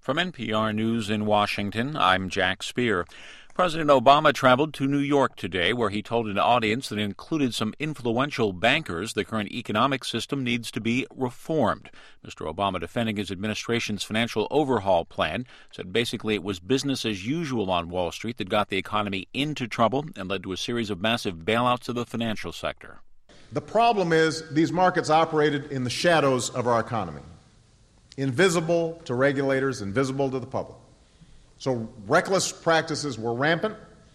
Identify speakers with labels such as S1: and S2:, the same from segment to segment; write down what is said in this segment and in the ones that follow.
S1: From NPR News in Washington, I'm Jack Speer. President Obama traveled to New York today, where he told an audience that included some influential bankers the current economic system needs to be reformed. Mr. Obama, defending his administration's financial overhaul plan, said basically it was business as usual on Wall Street that got the economy into trouble and led to a series of massive bailouts of the financial sector.
S2: The problem is these markets operated in the shadows of our economy, invisible to regulators, invisible to the public. So reckless practices were rampant,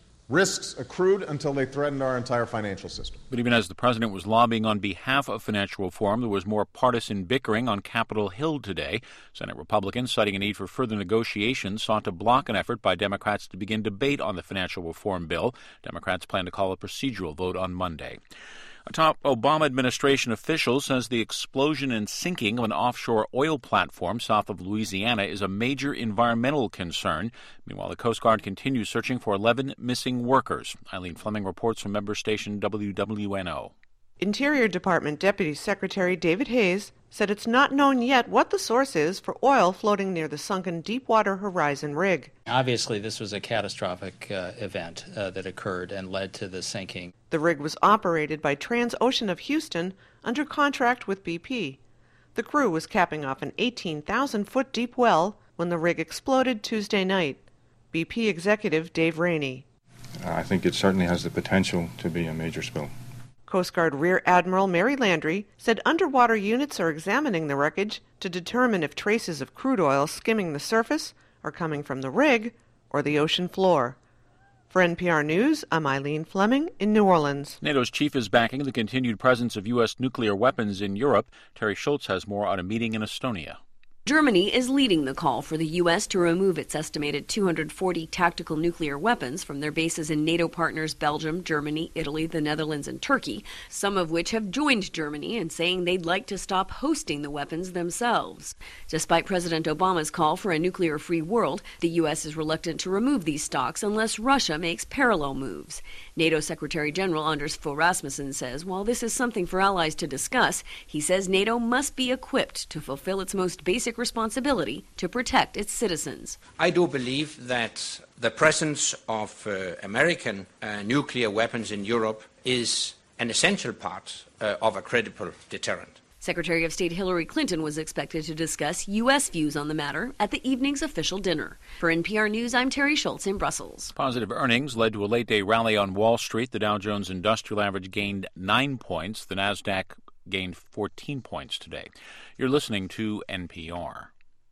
S2: risks accrued until they threatened our entire financial system.
S1: But even as the president was lobbying on behalf of financial reform, there was more partisan bickering on Capitol Hill today. Senate Republicans, citing a need for further negotiations, sought to block an effort by Democrats to begin debate on the financial reform bill. Democrats plan to call a procedural vote on Monday. A top Obama administration official says the explosion and sinking of an offshore oil platform south of Louisiana is a major environmental concern. Meanwhile, the Coast Guard continues searching for 11 missing workers. Eileen Fleming reports from member station WWNO.
S3: Interior Department Deputy Secretary David Hayes said it's not known yet what the source is for oil floating near the sunken Deepwater Horizon rig.
S4: Obviously, this was a catastrophic event that occurred and led to the sinking.
S3: The rig was operated by Transocean of Houston under contract with BP. The crew was capping off an 18,000-foot deep well when the rig exploded Tuesday night. BP executive Dave Rainey.
S5: I think it certainly has the potential to be a major spill.
S3: Coast Guard Rear Admiral Mary Landry said underwater units are examining the wreckage to determine if traces of crude oil skimming the surface are coming from the rig or the ocean floor. For NPR News, I'm Eileen Fleming in New Orleans.
S1: NATO's chief is backing the continued presence of U.S. nuclear weapons in Europe. Terry Schultz has more on a meeting in Estonia.
S6: Germany is leading the call for the U.S. to remove its estimated 240 tactical nuclear weapons from their bases in NATO partners Belgium, Germany, Italy, the Netherlands, and Turkey, some of which have joined Germany in saying they'd like to stop hosting the weapons themselves. Despite President Obama's call for a nuclear-free world, the U.S. is reluctant to remove these stocks unless Russia makes parallel moves. NATO Secretary General Anders Fogh Rasmussen says while this is something for allies to discuss, he says NATO must be equipped to fulfill its most basic responsibility to protect its citizens.
S7: I do believe that the presence of American nuclear weapons in Europe is an essential part of a credible deterrent.
S6: Secretary of State Hillary Clinton was expected to discuss U.S. views on the matter at the evening's official dinner. For NPR News, I'm Terry Schultz in Brussels.
S1: Positive earnings led to a late-day rally on Wall Street. The Dow Jones Industrial Average gained 9 points. The Nasdaq gained 14 points today. You're listening to NPR.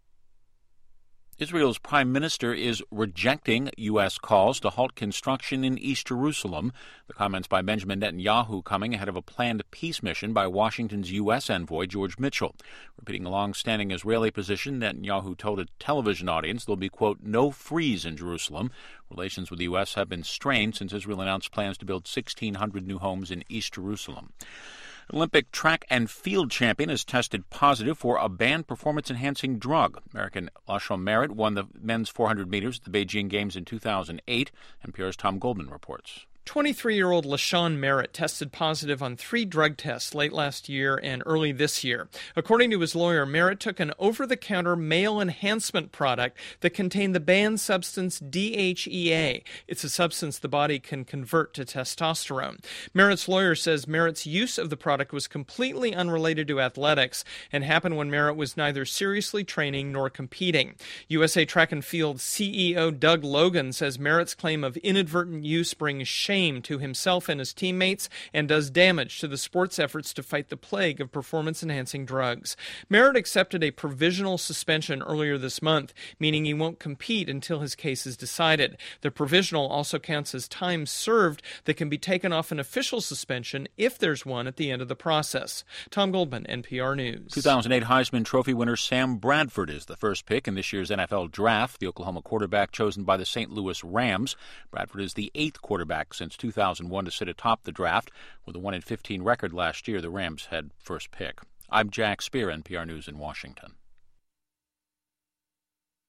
S1: Israel's prime minister is rejecting U.S. calls to halt construction in East Jerusalem. The comments by Benjamin Netanyahu coming ahead of a planned peace mission by Washington's U.S. envoy, George Mitchell. Repeating a long-standing Israeli position, Netanyahu told a television audience there'll be, quote, no freeze in Jerusalem. Relations with the U.S. have been strained since Israel announced plans to build 1,600 new homes in East Jerusalem. Olympic track and field champion has tested positive for a banned performance-enhancing drug. American Lashon Merritt won the men's 400 meters at the Beijing Games in 2008. NPR's Tom Goldman reports.
S8: 23-year-old Lashon Merritt tested positive on 3 drug tests late last year and early this year. According to his lawyer, Merritt took an over-the-counter male enhancement product that contained the banned substance DHEA. It's a substance the body can convert to testosterone. Merritt's lawyer says Merritt's use of the product was completely unrelated to athletics and happened when Merritt was neither seriously training nor competing. USA Track and Field CEO Doug Logan says Merritt's claim of inadvertent use brings shame to himself and his teammates and does damage to the sport's efforts to fight the plague of performance-enhancing drugs. Merritt accepted a provisional suspension earlier this month, meaning he won't compete until his case is decided. The provisional also counts as time served that can be taken off an official suspension if there's one at the end of the process. Tom Goldman, NPR News.
S1: 2008 Heisman Trophy winner Sam Bradford is the first pick in this year's NFL Draft, the Oklahoma quarterback chosen by the St. Louis Rams. Bradford is the 8th quarterback since 2001 to sit atop the draft. With a 1-15 record last year, the Rams had first pick. I'm Jack Speer, NPR News in Washington.